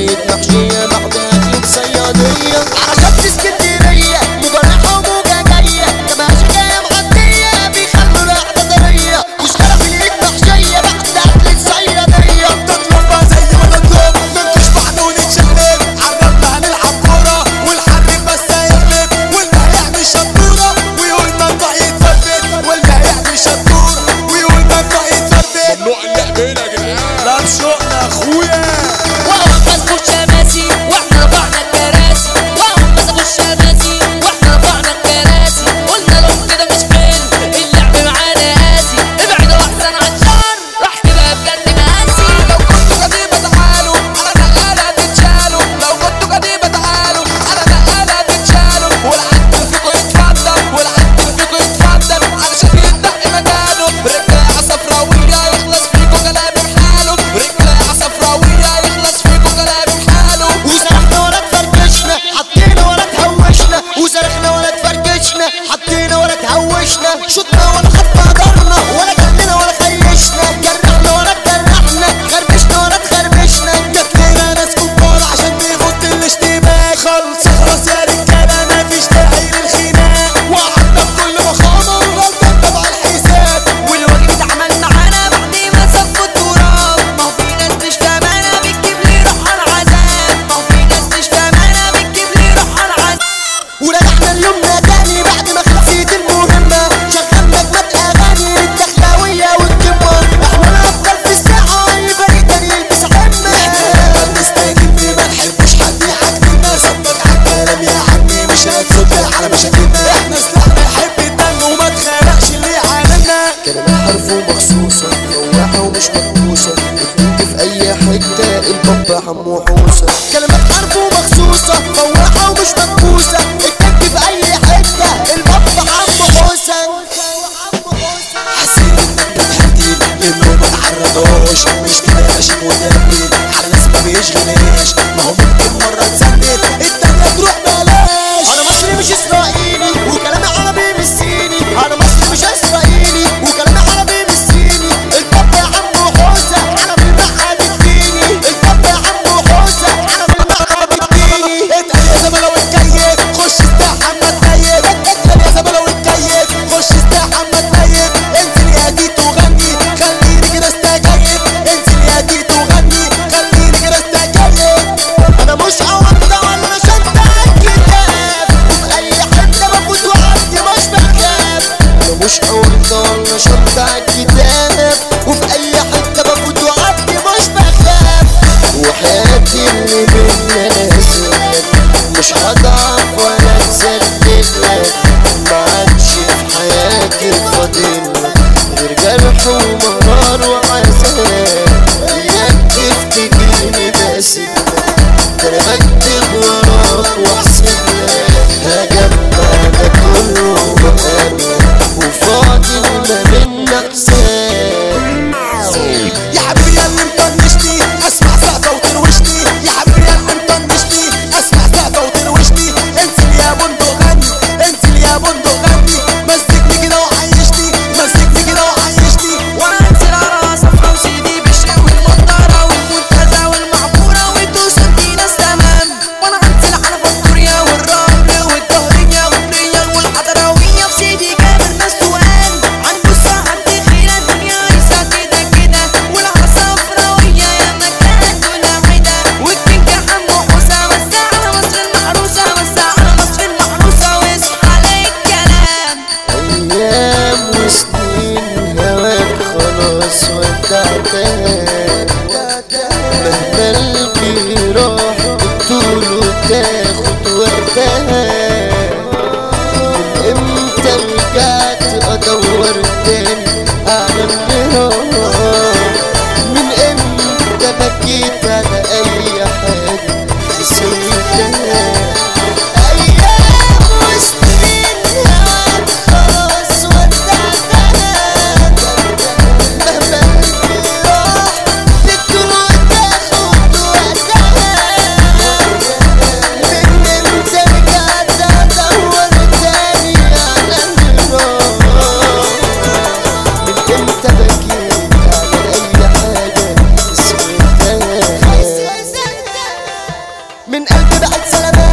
شوية محشية بعد أكل صيادية. حركات في اسكندرية مفرحة وموجة جاية، ماشي جاية معدية بيخلوا القعدة طرية. واشترى حليب محشية بعد أكل الصيادية. تطلب بقى زي ما نطلب منكش بعض ونتشقلب، عالرمل هنلعب كورة والحريف بس هيغلب، واللي هيعمل شبورة بيقول ممنوع يتفرد، واللي هيعمل شبورة بيقول ممنوع يتفرد. ممنوع اللعب هنا يا جدعان. لا بشوقنا يا اخويا. وهم مسكوا الشماسي واحنا رفعنا الكراسي، وهم مسكوا الشماسي واحنا رفعنا الكراسي. قلنا لهم كده مش حلو اللعب معانا قاسي، ابعدوا احسن عالشر راح تبقى بجد مقاسي. لو كنتوا قديمة تعالوا على دقالة تتشالوا، لو كنتوا قديمة تعالوا على دقالة تتشالوا، والعدل فيكوا يتفضل والعدل فيكوا يتفضل علشان يتنقي مكانه. رجالة صفراوية يخلص فيكوا كلامي حاله، رجالة صفراوية يخلص فيكوا كلامي حاله. وسرحنا ولا تفركشنا حطينا ولا تهوشنا، وسرحنا ولا تفركشنا حطينا ولا تهوشنا. شطنا ولا خدنا قدرنا ولا جرنا ولا خيشنا، جرحنا ولا تجرحنا خربشنا ولا تخربشنا. جاتلنا ناس كبار عشان تفوت الاشتباك، خلص خلاص يا رجالة مفيش داعي للخناق، وقعدنا بكل فخامة وغلطان طبعا الحساب. والواجب اتعمل معانا بعد ما صفوا التراب. ما هو في ناس مش فاهمانا بتجيب لي روح العذاب، ما هو في ناس مش فاهمانا بتجيب لي روح العذاب. ورجعنا اليوم ده تاني بعد ما خلصت المهمة، شغلنا جوات أغاني الدخلاوية والقمة. احنا الأفضل في الساحة أي فريق تاني يلبس عمة. احنا نستجد ما نحبش حد يعجبنا، صدق عالكلام يا عمي مش هتصد على مشاكلنا. احنا سلاحنا يحب الدم وما تخانقش اللي يعاملنا. كلمة حرف ومخصوصة فواحة ومش مدروسة، بتنجي في أي حتة البابا حمو حوسة. كلمات حرف ومخصوصة فواحة ومش مدروسة، بتنجي في أي حتة البابا حمو حوسة. حسيت انك بتهديد لانه ما تعرفوش، مش كده شيك وجميل على ناس ما بيشغلنيش، ما هو ممكن مرة تسند التانية تروح بلاش. أنا مصري مش إسرائيلي وكلامي عربي مش صيني، أنا مصري مش إسرائيلي وكلامي عربي مش صيني. البابا عمو حوسة أنا بالمعهد الديني، البابا عمو حوسة أنا بالمعهد الديني. اتقل يا زبلة والكيف خش استحمى النيف، اتقل يا زبلة والكيف خش استحمى النيف. انزل يا تيتو غني خليك كده استجيب، انزل يا تيتو غني خليك كده استجيب. أنا مش عوضة من قلبي بعت سلامات